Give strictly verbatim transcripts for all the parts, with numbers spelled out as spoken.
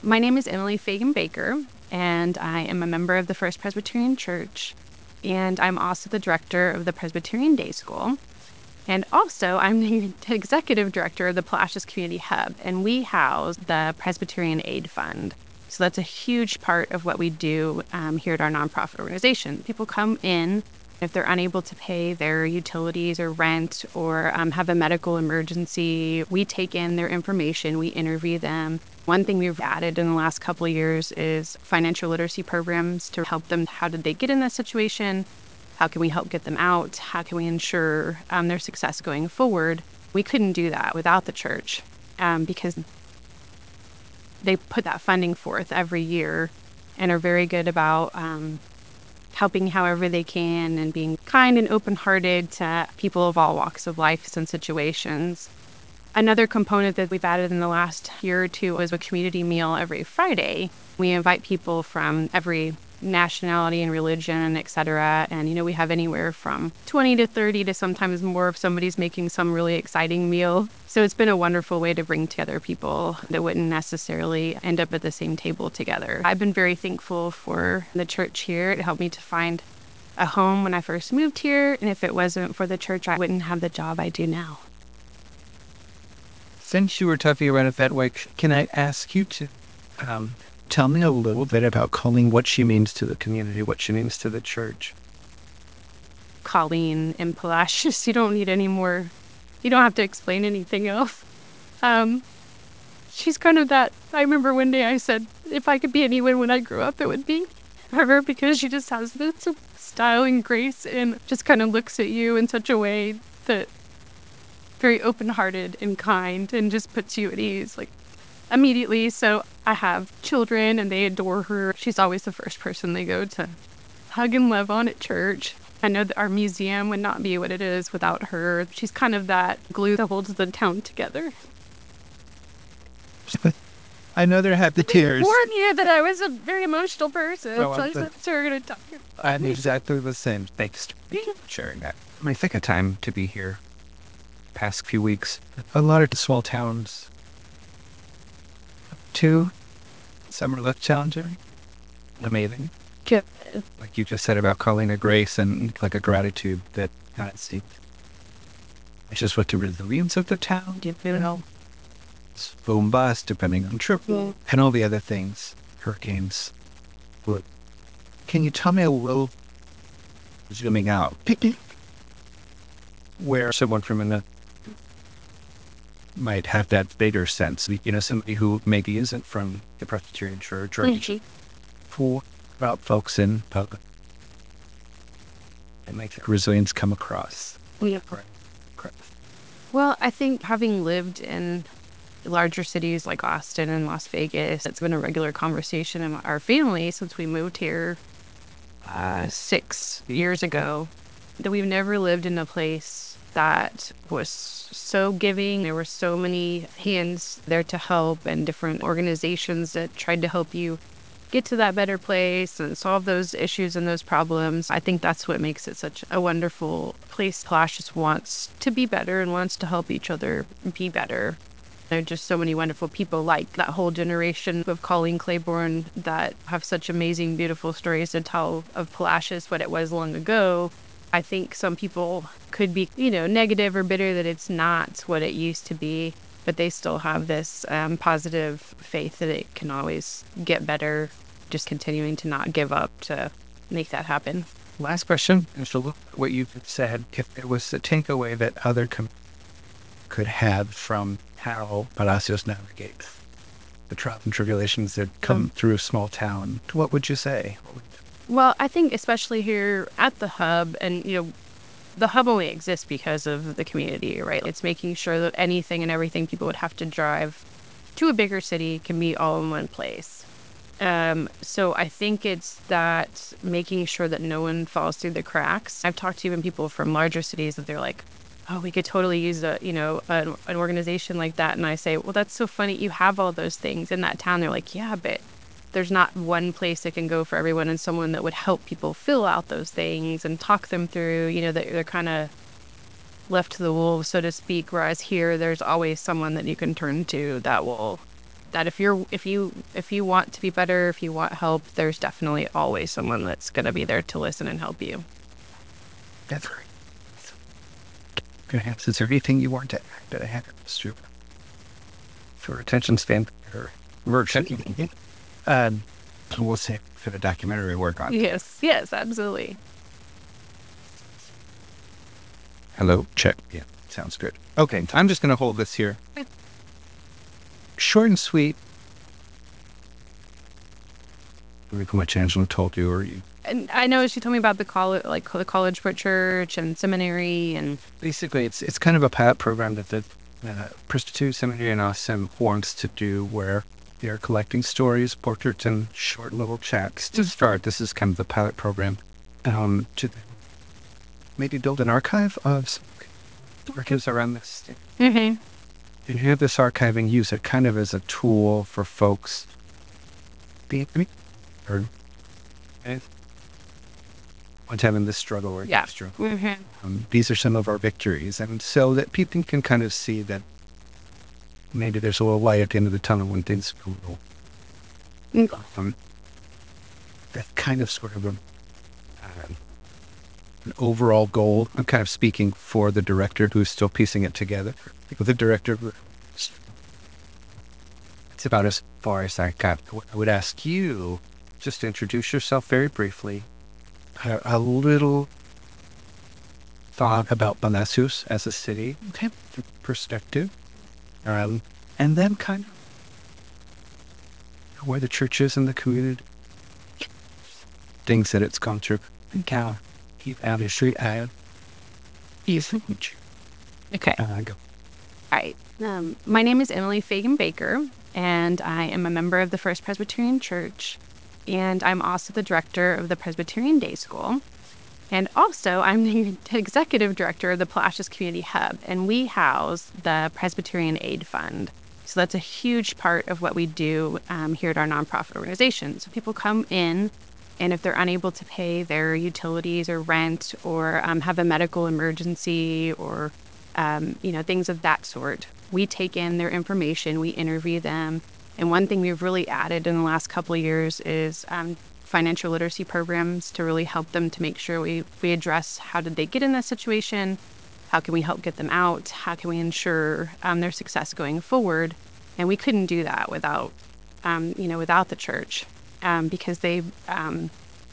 My name is Emily Fagan Baker, and I am a member of the First Presbyterian Church, and I'm also the director of the Presbyterian Day School. And also, I'm the executive director of the Palacios Community Hub, and we house the Presbyterian Aid Fund. So that's a huge part of what we do um, here at our nonprofit organization. People come in if they're unable to pay their utilities or rent or um, have a medical emergency. We take in their information, we interview them. One thing we've added in the last couple of years is financial literacy programs to help them. How did they get in that situation? How can we help get them out? How can we ensure um, their success going forward? We couldn't do that without the church um, because they put that funding forth every year and are very good about um, helping however they can and being kind and open-hearted to people of all walks of life and situations. Another component that we've added in the last year or two is a community meal every Friday. We invite people from every nationality and religion, et cetera. And, you know, we have anywhere from twenty to thirty to sometimes more if somebody's making some really exciting meal. So it's been a wonderful way to bring together people that wouldn't necessarily end up at the same table together. I've been very thankful for the church here. It helped me to find a home when I first moved here. And if it wasn't for the church, I wouldn't have the job I do now. Since you were talking about it that way, can I ask you to um, tell me a little bit about Colleen, what she means to the community, what she means to the church? Colleen and Palacios, you don't need any more, you don't have to explain anything else. Um, she's kind of that, I remember one day I said, if I could be anyone when I grew up, it would be her, because she just has this style and grace and just kind of looks at you in such a way that very open-hearted and kind and just puts you at ease, like, immediately. So I have children and they adore her. She's always the first person they go to hug and love on at church. I know that our museum would not be what it is without her. She's kind of that glue that holds the town together. I know there have the tears. Warn you that I was a very emotional person. No, so I'm I the- said, so we're going to talk. I'm exactly the same. Thanks for sharing that. I think a time to be here. Past few weeks, a lot of small towns. Two, some are less challenging. Amazing. Good. Like you just said about calling a grace and like a gratitude that God sees. It's just what the resilience of the town, You know, it's boom bust, depending on trip, Yeah. and all the other things, hurricanes. But can you tell me a little, zooming out, where someone from another might have that bigger sense, you know, somebody who maybe isn't from the Presbyterian Church or Mhm. for about folks in public and make that resilience come across. Yeah. Correct. Correct. Well, I think having lived in larger cities like Austin and Las Vegas, it's been a regular conversation in our family since we moved here uh, six years ago, that we've never lived in a place that was so giving. There were so many hands there to help and different organizations that tried to help you get to that better place and solve those issues and those problems. I think that's what makes it such a wonderful place. Clash just wants to be better and wants to help each other be better. There are just so many wonderful people like that whole generation of Colleen Claiborne that have such amazing, beautiful stories to tell of Palacios, what it was long ago. I think some people could be, you know, negative or bitter that it's not what it used to be, but they still have this um, positive faith that it can always get better, just continuing to not give up to make that happen. Last question, and so look at what you've said. If there was a takeaway that other com- could have from how Palacios navigates the trials and tribulations that come through a small town, what would you say? What would- Well, I think especially here at the hub, and, you know, the hub only exists because of the community, right? It's making sure that anything and everything people would have to drive to a bigger city can be all in one place. Um, so I think it's that making sure that no one falls through the cracks. I've talked to even people from larger cities that they're like, oh, we could totally use a, you know, an, an organization like that. And I say, well, that's so funny. You have all those things in that town. They're like, yeah, but there's not one place that can go for everyone and someone that would help people fill out those things and talk them through, you know, that they're kind of left to the wolves, so to speak. Whereas here, there's always someone that you can turn to that will that if you're if you if you want to be better, if you want help, there's definitely always someone that's going to be there to listen and help you. That's great. Perhaps is there anything you want to add that I haven't asked for attention span or virtually? Um, we'll say for the documentary work on. Yes, yes, absolutely. Hello, check. Yeah, sounds good. Okay, I'm just going to hold this here. Short and sweet. How much Angela told you, or you? And I know she told me about the college, like the college for church and seminary, and Basically, it's it's kind of a pilot program that the uh, Presbyterian Seminary in Austin wants to do, where they're collecting stories, portraits, and short little chats to start. This is kind of the pilot program um, to maybe build an archive of some archives around this. mm-hmm. And have this archive and use it kind of as a tool for folks being or what's having this struggle or yeah. struggle. Mm-hmm. Um, these are some of our victories, and so that people can kind of see that maybe there's a little light at the end of the tunnel when things go wrong. Mm-hmm. Um, that's kind of sort of a, uh, an overall goal. I'm kind of speaking for the director who's still piecing it together. The director, it's about as far as I got. I would ask you just to introduce yourself very briefly, a, a little thought about Palacios as a city, okay, perspective, um, and then kind of where the church is in the community, things that it's gone through, and how keep out history and easy. Okay. Uh, go. All right. Um, my name is Emily Fagan Baker, and I am a member of the First Presbyterian Church, and I'm also the director of the Presbyterian Day School. And also, I'm the executive director of the Palacios Community Hub, and we house the Presbyterian Aid Fund. So that's a huge part of what we do um, here at our nonprofit organization. So people come in, and if they're unable to pay their utilities or rent, or um, have a medical emergency, or um, you know, things of that sort, we take in their information, we interview them. And one thing we've really added in the last couple of years is um, financial literacy programs to really help them to make sure we, we address how did they get in that situation, how can we help get them out, how can we ensure um, their success going forward. And we couldn't do that without, um, you know, without the church, um, because they um,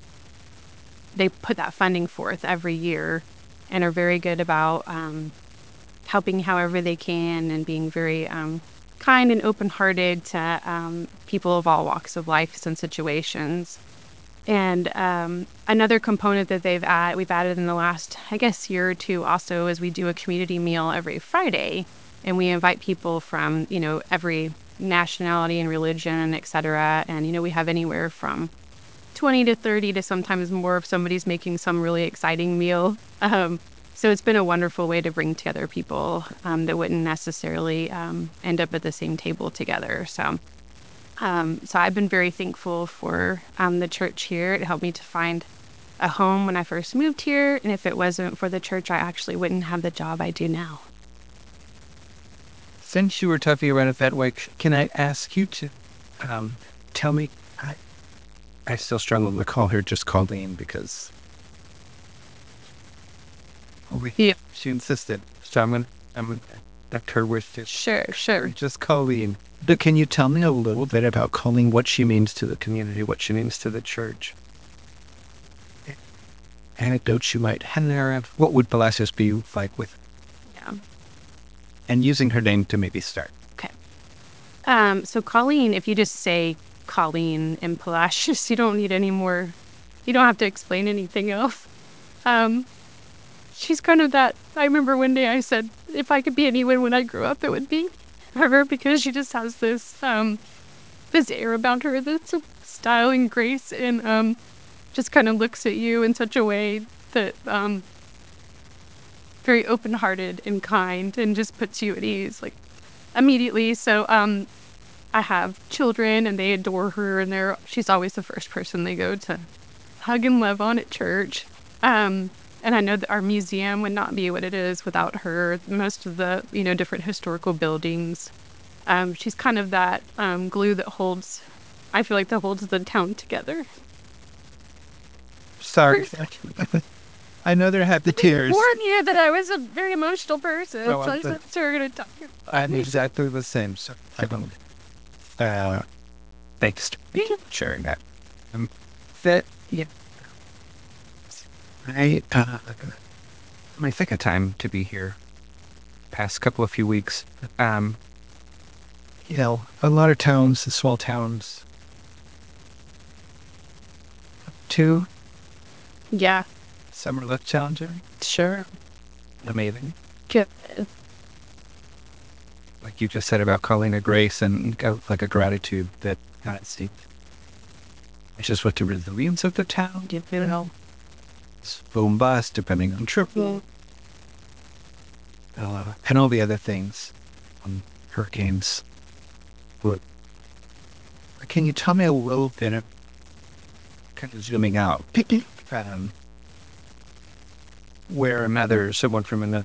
they put that funding forth every year and are very good about um, helping however they can and being very um, kind and open-hearted to um, people of all walks of life and situations. And um, another component that they've add, we've added in the last, I guess, year or two also is we do a community meal every Friday, and we invite people from, you know, every nationality and religion, et cetera. And, you know, we have anywhere from twenty to thirty to sometimes more if somebody's making some really exciting meal. Um, so it's been a wonderful way to bring together people um, that wouldn't necessarily um, end up at the same table together. So Um, so I've been very thankful for um, the church here. It helped me to find a home when I first moved here. And if it wasn't for the church, I actually wouldn't have the job I do now. Since you were talking about it that way, can I ask you to um, tell me? I, I still struggle to call her just Colleen because we, Yeah. she insisted. So I'm going to I'm gonna let her with it. Sure, sure. Just Colleen. But can you tell me a little bit about Colleen, what she means to the community, what she means to the church? Anecdotes you might have. What would Palacios be like with? Yeah. And using her name to maybe start. Okay. Um, so Colleen, if you just say Colleen in Palacios, you don't need any more, you don't have to explain anything else. Um, she's kind of that, I remember one day I said, if I could be anyone when I grew up, it would be her, because she just has this, um, this air about her that's a style and grace, and um, just kind of looks at you in such a way that um, very open-hearted and kind, and just puts you at ease like immediately. So um, I have children, and they adore her, and they're she's always the first person they go to hug and love on at church. Um, and I know that our museum would not be what it is without her. Most of the you know different historical buildings Um, she's kind of that um, glue that holds, I feel like that holds the town together. Sorry. I know there have the tears. Warn you that I was a very emotional person. No, so I'm I the- just we're gonna talk. I'm exactly the same. So I don't. Uh, thanks for sharing that. Um, that yeah. I uh, my second time to be here. Past couple of few weeks. Um, you know, a lot of towns, the small towns. Too. Yeah, Some are less challenging. sure. Amazing. Good. Like you just said about calling a grace and uh, like a gratitude that God see. It's just what the resilience of the town, you know, it's boom bust depending on triple, uh, and all the other things, um, hurricanes. But can you tell me a little bit of kind of zooming out, um, where another someone from another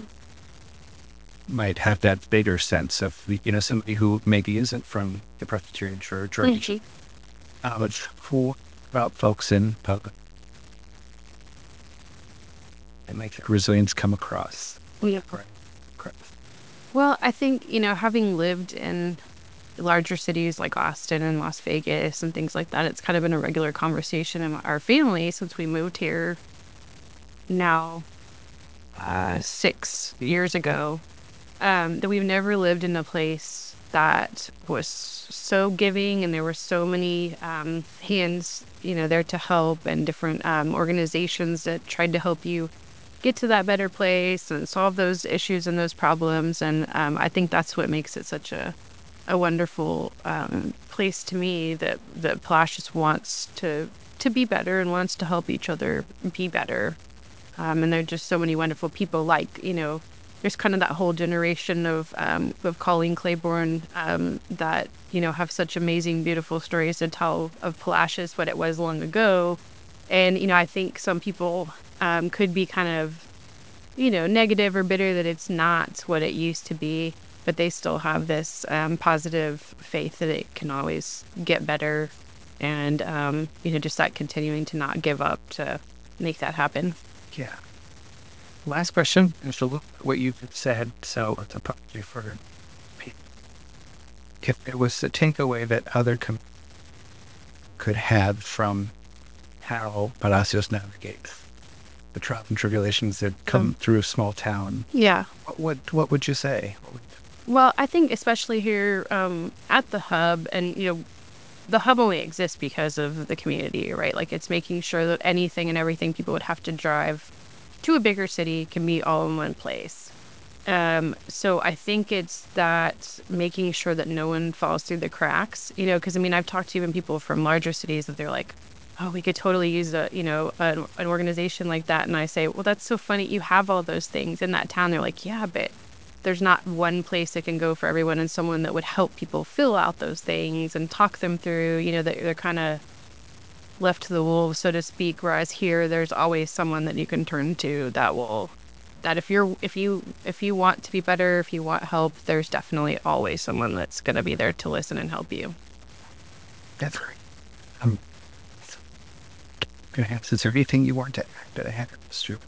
might have that bigger sense of, you know, somebody who maybe isn't from the Presbyterian Church or Mhm. uh, it's cool about folks in public and make that resilience come across. Yeah. Correct. Correct. Well, I think, you know, having lived in larger cities like Austin and Las Vegas and things like that, it's kind of been a regular conversation in our family since we moved here now uh, six years ago. Um, that we've never lived in a place that was so giving and there were so many um, hands, you know, there to help and different um, organizations that tried to help you get to that better place and solve those issues and those problems. And um, I think that's what makes it such a a wonderful um, place to me that that Plash just wants to to be better and wants to help each other be better. Um, and there are just so many wonderful people. Like, you know, there's kind of that whole generation of um, of Colleen Claiborne um, that you know have such amazing, beautiful stories to tell of Palacios, what it was long ago. And you know, I think some people um, could be kind of you know negative or bitter that it's not what it used to be, but they still have this um, positive faith that it can always get better, and um, you know, just that continuing to not give up to make that happen. Yeah. Last question. And so look at what you've said. So it's a apology for people. If there was a takeaway that other com- could have from how Palacios navigates the trials and tribulations that come through a small town, Yeah. what would what would you say? What would, Well, I think especially here um, at the hub, and you know, the hub only exists because of the community, right? Like it's making sure that anything and everything people would have to drive to a bigger city can be all in one place. Um, so I think it's that making sure that no one falls through the cracks, you know, because I mean, I've talked to even people from larger cities that they're like, oh, we could totally use a, you know, an, an organization like that. And I say, well, that's so funny. You have all those things in that town. They're like, yeah, but there's not one place that can go for everyone and someone that would help people fill out those things and talk them through, you know, that they're kind of left to the wolves, so to speak. Whereas here, there's always someone that you can turn to that will, that if you're, if you, if you want to be better, if you want help, there's definitely always someone that's going to be there to listen and help you. that's great. I'm gonna ask, is there anything you want to add that I haven't Stu,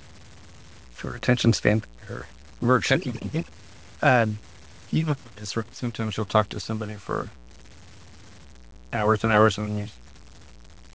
for attention span or merchant? Um, you know, it's- sometimes you'll talk to somebody for hours and hours and you